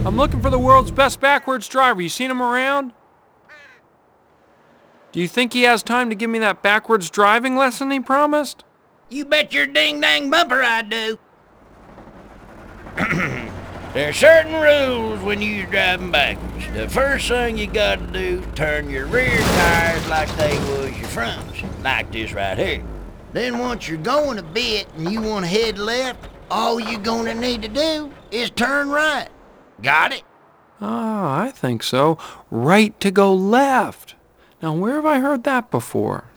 I'm looking for the world's best backwards driver. You seen him around? Do you think he has time to give me that backwards driving lesson he promised? You bet your ding-dang bumper I do. There are certain rules when you're driving backwards. The first thing you gotta do is turn your rear tires like they was your fronts, like this right here. Then once you're going a bit and you want to head left, all you're gonna need to do is turn right. Got it? Ah, I think so. Right to go left. Now, where have I heard that before?